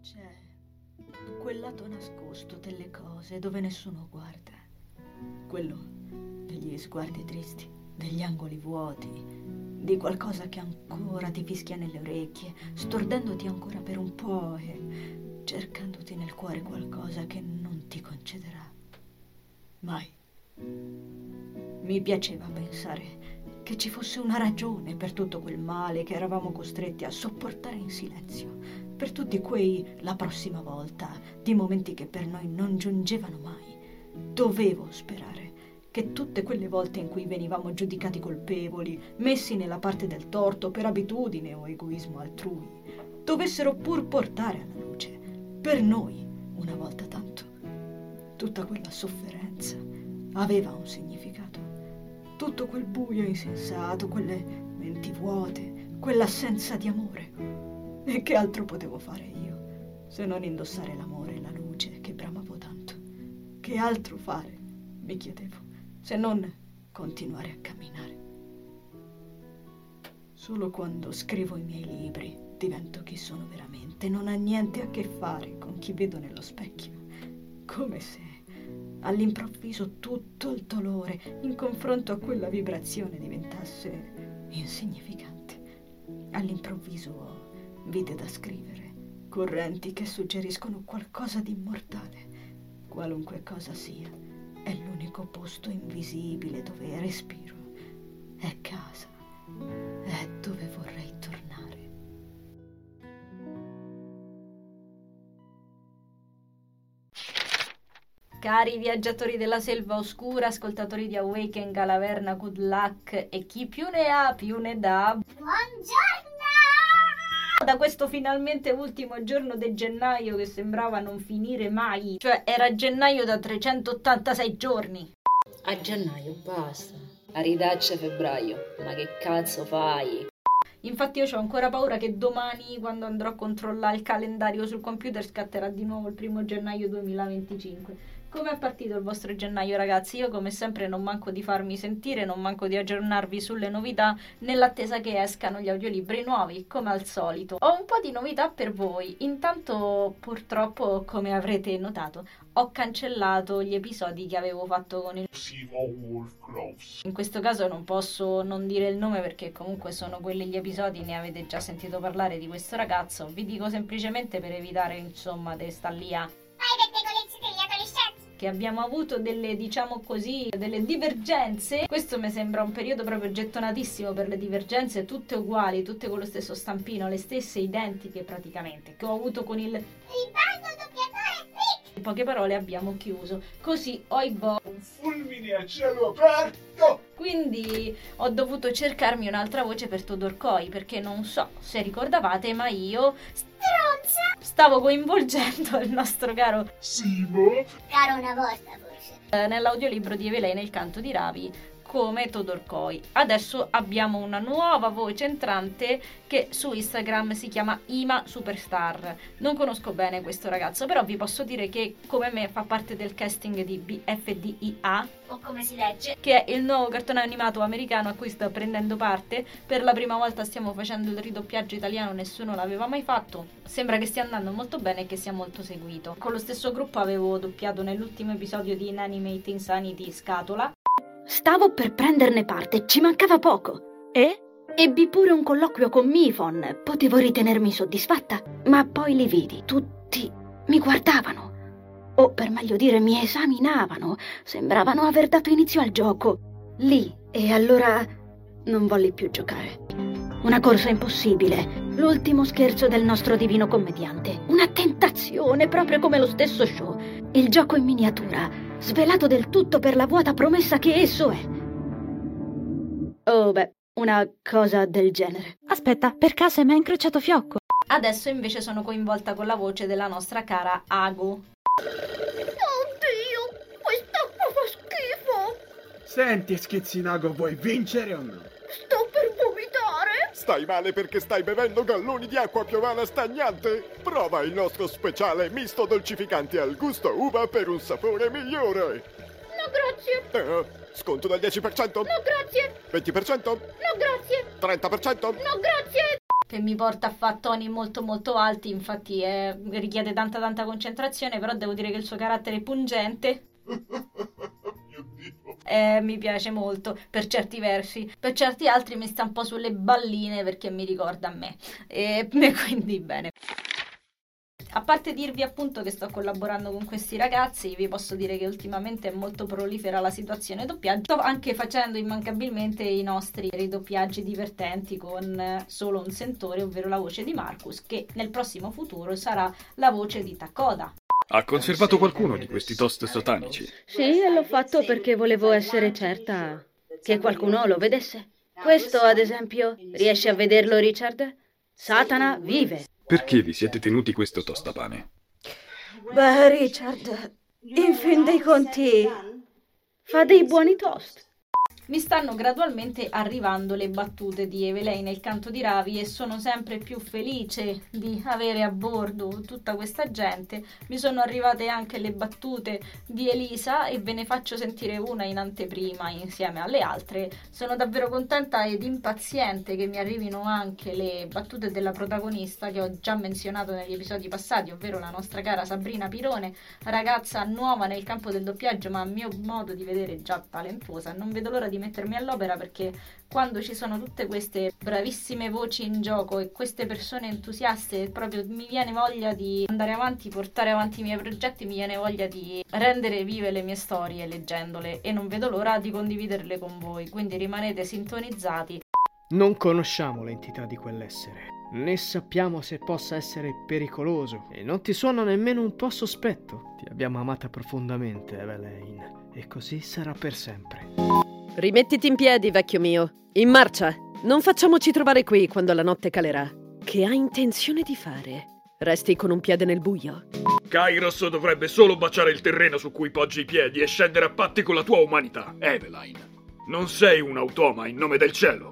C'è quel lato nascosto delle cose dove nessuno guarda. Quello degli sguardi tristi, degli angoli vuoti, di qualcosa che ancora ti fischia nelle orecchie, stordendoti ancora per un po' e cercandoti nel cuore qualcosa che non ti concederà mai. Mi piaceva pensare che ci fosse una ragione per tutto quel male che eravamo costretti a sopportare in silenzio, per tutti quei la prossima volta, di momenti che per noi non giungevano mai. Dovevo sperare che tutte quelle volte in cui venivamo giudicati colpevoli, messi nella parte del torto per abitudine o egoismo altrui, dovessero pur portare alla luce, per noi, una volta tanto, tutta quella sofferenza aveva un significato. Tutto quel buio insensato, quelle menti vuote, quell'assenza di amore. E che altro potevo fare io, se non indossare l'amore e la luce che bramavo tanto? Che altro fare, mi chiedevo, se non continuare a camminare? Solo quando scrivo i miei libri divento chi sono veramente, non ha niente a che fare con chi vedo nello specchio. Come se all'improvviso tutto il dolore in confronto a quella vibrazione diventasse insignificante. All'improvviso vite da scrivere, correnti che suggeriscono qualcosa di immortale. Qualunque cosa sia, è l'unico posto invisibile dove respiro. È casa, è dove vorrei tornare. Cari viaggiatori della selva oscura, ascoltatori di Awaken, Galaverna, Good Luck e chi più ne ha più ne dà. Buongiorno! Da questo finalmente ultimo giorno di gennaio che sembrava non finire mai, cioè era gennaio da 386 giorni. A gennaio basta, a ridaccia febbraio, ma che cazzo fai? Infatti io ho ancora paura che domani, quando andrò a controllare il calendario sul computer, scatterà di nuovo il 1° gennaio 2025. Come è partito il vostro gennaio, ragazzi? Io come sempre non manco di farmi sentire, non manco di aggiornarvi sulle novità, nell'attesa che escano gli audiolibri nuovi, come al solito. Ho un po' di novità per voi. Intanto, purtroppo, come avrete notato, ho cancellato gli episodi che avevo fatto con il Wolf. In questo caso non posso non dire il nome perché comunque sono quelli gli episodi, ne avete già sentito parlare di questo ragazzo. Vi dico semplicemente per evitare, insomma, di sta lì a che abbiamo avuto delle, diciamo così, delle divergenze. Questo mi sembra un periodo proprio gettonatissimo per le divergenze, tutte uguali, tutte con lo stesso stampino, le stesse identiche praticamente, che ho avuto con il Ribaldo doppiatore Rick! in poche parole abbiamo chiuso. Così, oibò. Un fulmine a cielo aperto! Quindi ho dovuto cercarmi un'altra voce per Todorkoi, perché non so se ricordavate, ma io stavo coinvolgendo il nostro caro Simo? Caro una volta forse. nell'audiolibro di Evelena il canto di Ravi come Todorkoi. Adesso abbiamo una nuova voce entrante che su Instagram si chiama Ima Superstar. Non conosco bene questo ragazzo, però vi posso dire che come me fa parte del casting di BFDIA, O come si legge? che è il nuovo cartone animato americano a cui sto prendendo parte. Per la prima volta stiamo facendo il ridoppiaggio italiano, nessuno l'aveva mai fatto. Sembra che stia andando molto bene e che sia molto seguito. Con lo stesso gruppo avevo doppiato nell'ultimo episodio di Inanimate Insanity Scatola. Stavo per prenderne parte, ci mancava poco. E? Ebbi pure un colloquio con Mifon, potevo ritenermi soddisfatta, ma poi li vidi, tutti mi guardavano, o per meglio dire mi esaminavano, sembravano aver dato inizio al gioco, lì, e allora non volli più giocare. Una corsa impossibile, l'ultimo scherzo del nostro divino commediante, una tentazione proprio come lo stesso show, il gioco in miniatura, svelato del tutto per la vuota promessa che esso è. Oh beh, una cosa del genere. Aspetta, per caso mi ha incrociato fiocco? Adesso invece sono coinvolta con la voce della nostra cara Ago. Oddio, quest'acqua fa schifo! Senti, Schizzinago, vuoi vincere o no? Sto per vomitare! Stai male perché stai bevendo galloni di acqua piovana stagnante? Prova il nostro speciale misto dolcificanti al gusto uva per un sapore migliore. No grazie, Sconto del 10%? no grazie, 20%? no grazie, 30%? no grazie! che mi porta a fare toni molto molto alti, infatti richiede tanta concentrazione, però devo dire che il suo carattere è pungente. Mi piace molto per certi versi, per certi altri mi sta un po' sulle balline perché mi ricorda a me, e quindi bene. A parte dirvi appunto che sto collaborando con questi ragazzi, vi posso dire che ultimamente è molto prolifera la situazione doppiaggio, sto anche facendo immancabilmente i nostri ridoppiaggi divertenti con solo un sentore, ovvero la voce di Marcus, che nel prossimo futuro sarà la voce di Takoda. Ha conservato qualcuno di questi toast satanici? Sì, e l'ho fatto perché volevo essere certa che qualcuno lo vedesse. Questo, ad esempio, riesci a vederlo, Richard? Satana vive. Perché vi siete tenuti questo tostapane? Beh, Richard, in fin dei conti, fa dei buoni toast. Mi stanno gradualmente arrivando le battute di Evelyn nel canto di Ravi e sono sempre più felice di avere a bordo tutta questa gente. Mi sono arrivate anche le battute di Elisa e ve ne faccio sentire una in anteprima insieme alle altre. Sono davvero contenta ed impaziente che mi arrivino anche le battute della protagonista che ho già menzionato negli episodi passati, ovvero la nostra cara Sabrina Pirone, ragazza nuova nel campo del doppiaggio ma a mio modo di vedere già talentuosa. Non vedo l'ora di mettermi all'opera perché quando ci sono tutte queste bravissime voci in gioco e queste persone entusiaste, proprio mi viene voglia di andare avanti, portare avanti i miei progetti, mi viene voglia di rendere vive le mie storie leggendole e non vedo l'ora di condividerle con voi, quindi rimanete sintonizzati. Non conosciamo l'entità di quell'essere, né sappiamo se possa essere pericoloso e non ti suona nemmeno un po' sospetto. Ti abbiamo amata profondamente, Evelyn, e così sarà per sempre. Rimettiti in piedi, vecchio mio. In marcia! Non facciamoci trovare qui quando la notte calerà. Che hai intenzione di fare? Resti con un piede nel buio? Kairos dovrebbe solo baciare il terreno su cui poggi i piedi e scendere a patti con la tua umanità, Evelyn. Non sei un automa in nome del cielo.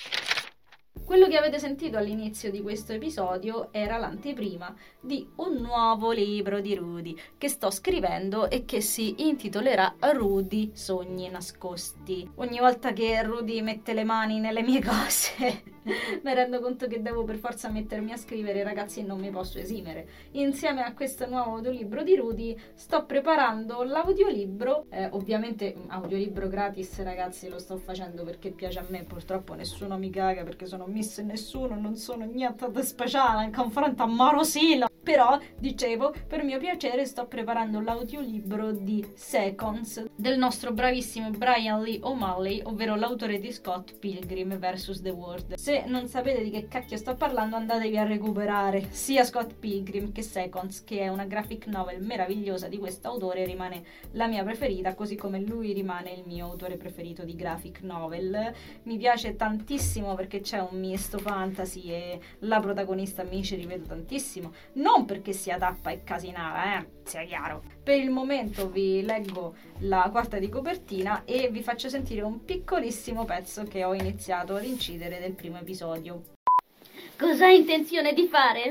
Quello che avete sentito all'inizio di questo episodio era l'anteprima di un nuovo libro di Rudy che sto scrivendo e che si intitolerà Rudy Sogni Nascosti. Ogni volta che Rudy mette le mani nelle mie cose mi rendo conto che devo per forza mettermi a scrivere, ragazzi, e non mi posso esimere. Insieme a questo nuovo audiolibro di Rudy sto preparando l'audiolibro, ovviamente audiolibro gratis, ragazzi, lo sto facendo perché piace a me, purtroppo nessuno mi caga perché sono miss e nessuno, non sono niente di speciale in confronto a Marosila. Però, dicevo, per mio piacere sto preparando l'audiolibro di Seconds del nostro bravissimo Brian Lee O'Malley, ovvero l'autore di Scott Pilgrim vs. The World. Se non sapete di che cacchio sto parlando, andatevi a recuperare sia Scott Pilgrim che Seconds, che è una graphic novel meravigliosa di questo autore, rimane la mia preferita, così come lui rimane il mio autore preferito di graphic novel. Mi piace tantissimo perché c'è un misto fantasy e la protagonista mi ci rivedo tantissimo. Non perché sia tappa e casinara, sia chiaro. Per il momento vi leggo la quarta di copertina e vi faccio sentire un piccolissimo pezzo che ho iniziato ad incidere del primo episodio. Cosa hai intenzione di fare?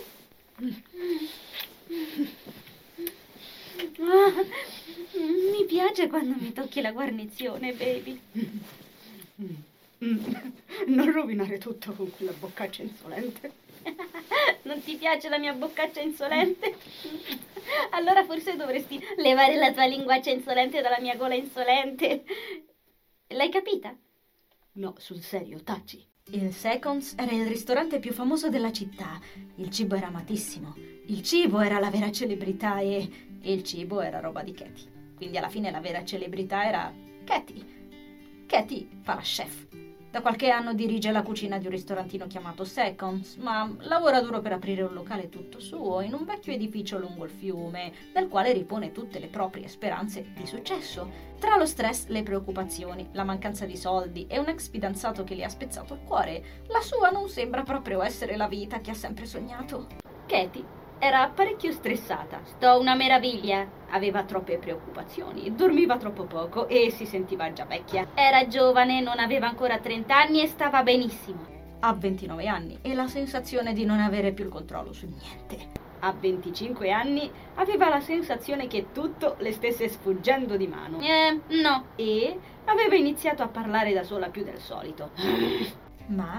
Mi piace quando mi tocchi la guarnizione, baby. Non rovinare tutto con quella boccaccia insolente. Non ti piace la mia boccaccia insolente? Allora forse dovresti levare la tua linguaccia insolente dalla mia gola insolente. L'hai capita? No, sul serio, taci. Il Seconds era il ristorante più famoso della città. Il cibo era amatissimo. Il cibo era la vera celebrità e il cibo era roba di Katie. Quindi alla fine la vera celebrità era Katie. Katie fa la chef. Da qualche anno dirige la cucina di un ristorantino chiamato Seconds, ma lavora duro per aprire un locale tutto suo in un vecchio edificio lungo il fiume, nel quale ripone tutte le proprie speranze di successo. Tra lo stress, le preoccupazioni, la mancanza di soldi e un ex fidanzato che le ha spezzato il cuore, la sua non sembra proprio essere la vita che ha sempre sognato. Katie era parecchio stressata. Sto una meraviglia. Aveva troppe preoccupazioni, dormiva troppo poco e si sentiva già vecchia. Era giovane, non aveva ancora 30 anni e stava benissimo. Ha 29 anni e la sensazione di non avere più il controllo su niente. A 25 anni aveva la sensazione che tutto le stesse sfuggendo di mano. No. E aveva iniziato a parlare da sola più del solito. Ma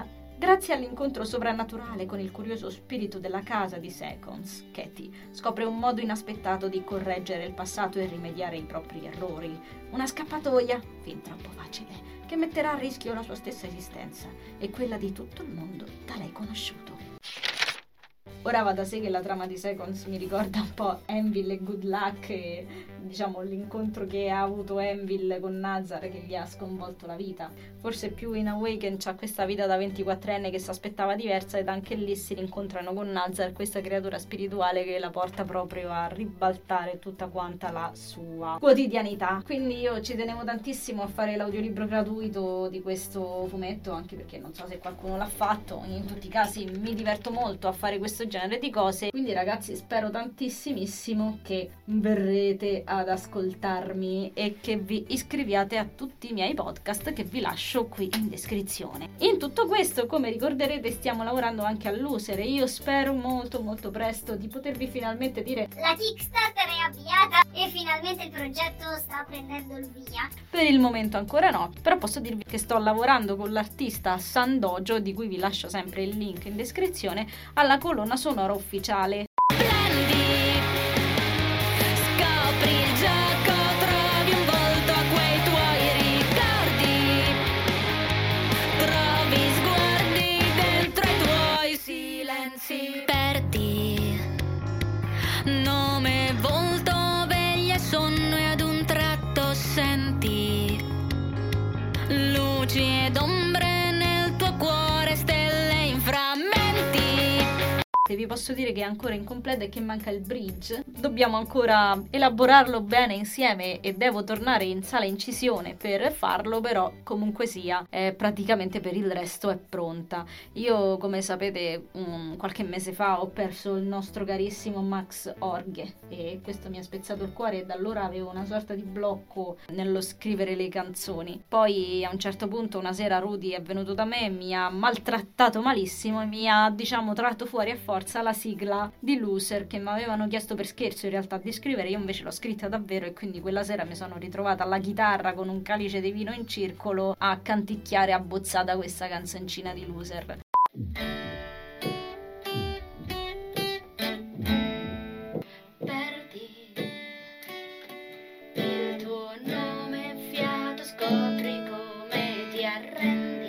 Grazie all'incontro sovrannaturale con il curioso spirito della casa di Seconds, Katie scopre un modo inaspettato di correggere il passato e rimediare ai propri errori. Una scappatoia, fin troppo facile, che metterà a rischio la sua stessa esistenza e quella di tutto il mondo da lei conosciuto. Ora va da sé che la trama di Seconds mi ricorda un po' Anvil e Good Luck e diciamo l'incontro che ha avuto Anvil con Nazar che gli ha sconvolto la vita. Forse più in Awaken c'ha questa vita da 24enne che si aspettava diversa ed anche lì si rincontrano con Nazar, questa creatura spirituale che la porta proprio a ribaltare tutta quanta la sua quotidianità. Quindi io ci tenevo tantissimo a fare l'audiolibro gratuito di questo fumetto, anche perché non so se qualcuno l'ha fatto, in tutti i casi mi diverto molto a fare questo genere di cose, quindi ragazzi spero tantissimissimo che verrete ad ascoltarmi e che vi iscriviate a tutti i miei podcast che vi lascio qui in descrizione. In tutto questo, come ricorderete, stiamo lavorando anche a Loser e io spero molto presto di potervi finalmente dire la Kickstarter è avviata e finalmente il progetto sta prendendo il via. Per il momento ancora no, però posso dirvi che sto lavorando con l'artista San Dojo, di cui vi lascio sempre il link in descrizione, alla colonna sonora ufficiale. Scopri il gioco, trovi un volto a quei tuoi ricordi, trovi sguardi dentro ai tuoi silenzi. Perdi nome, volto, veglia, sonno e ad un tratto senti luci ed ombre nel tuo cuore, stelle in frammenti. Se vi posso dire che è ancora incompleto e che manca il bridge, dobbiamo ancora elaborarlo bene insieme e devo tornare in sala incisione per farlo, però comunque sia, praticamente per il resto è pronta. Io, come sapete, qualche mese fa ho perso il nostro carissimo Max Orghe e questo mi ha spezzato il cuore e da allora avevo una sorta di blocco nello scrivere le canzoni. Poi a un certo punto una sera Rudy è venuto da me, mi ha maltrattato malissimo e mi ha, diciamo, tratto fuori a forza la sigla di Loser che mi avevano chiesto per scherzo in realtà di scrivere, io invece l'ho scritta davvero e quindi quella sera mi sono ritrovata alla chitarra con un calice di vino in circolo a canticchiare abbozzata questa canzoncina di Loser. Perdi il tuo nome, fiato, scopri come ti arrendi,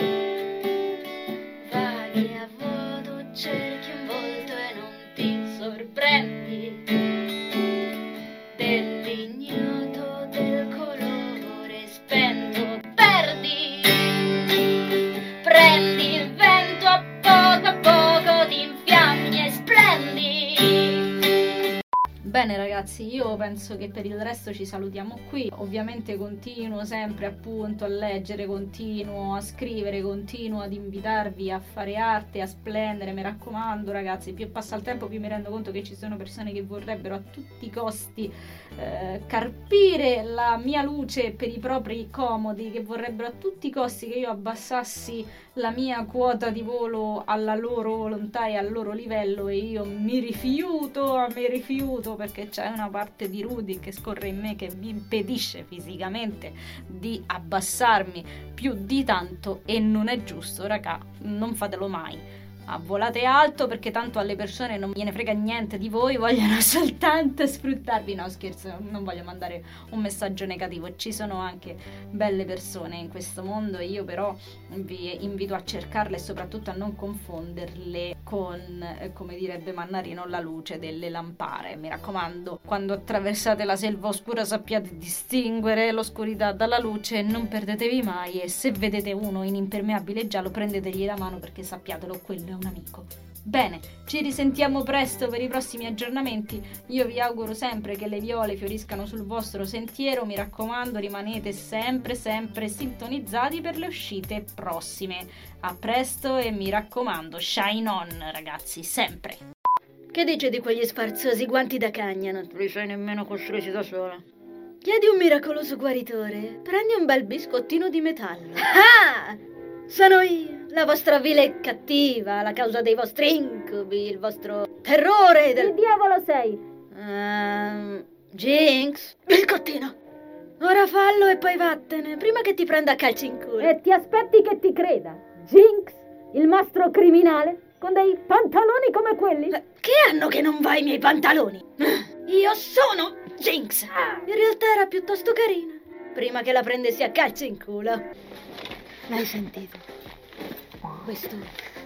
vaghi a vuoto, cerchi un volto e non ti sorprendi dell'ignoto, del colore spento. Perdi, prendi il vento, a poco ti infiammi e splendi. Bene ragazzi, io penso che per il resto ci salutiamo qui. Ovviamente continuo sempre appunto a leggere, continuo a scrivere, continuo ad invitarvi a fare arte, a splendere. Mi raccomando ragazzi, più passa il tempo più mi rendo conto che ci sono persone che vorrebbero a tutti i costi carpire la mia luce per i propri comodi, che vorrebbero a tutti i costi che io abbassassi la mia quota di volo alla loro volontà e al loro livello, e io mi rifiuto perché c'è una parte di Rudy che scorre in me che mi impedisce fisicamente di abbassarmi più di tanto e non è giusto, raga, non fatelo mai. Volate alto perché tanto alle persone non gliene frega niente di voi, vogliono soltanto sfruttarvi. No, scherzo, non voglio mandare un messaggio negativo, ci sono anche belle persone in questo mondo e io però vi invito a cercarle e soprattutto a non confonderle con, come direbbe Mannarino, la luce delle lampare. Mi raccomando, quando attraversate la selva oscura sappiate distinguere l'oscurità dalla luce, non perdetevi mai, e se vedete uno in impermeabile giallo prendetegli la mano perché sappiatelo, quello è un amico. Bene, ci risentiamo presto per i prossimi aggiornamenti. Io vi auguro sempre che le viole fioriscano sul vostro sentiero. Mi raccomando, rimanete sempre sintonizzati per le uscite prossime. A presto e mi raccomando, shine on ragazzi, sempre. Che dici di quegli sfarzosi guanti da cagna? Non li sei nemmeno costruiti da sola. Chiedi un miracoloso guaritore. Prendi un bel biscottino di metallo. Ah! Sono io, la vostra vile e cattiva, la causa dei vostri incubi, il vostro terrore del... Che diavolo sei? Jinx, biscottino. Ora fallo e poi vattene, prima che ti prenda a calci in culo. E ti aspetti che ti creda, Jinx? Il mastro criminale con dei pantaloni come quelli? Che hanno che non vai i miei pantaloni? Io sono Jinx. In realtà era piuttosto carina. Prima che la prendessi a calci in culo. L'hai sentito? Questo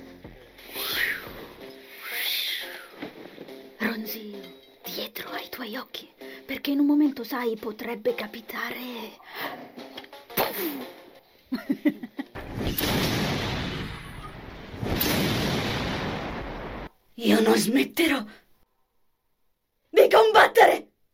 ronzio dietro ai tuoi occhi, perché in un momento, sai, potrebbe capitare. Io non smetterò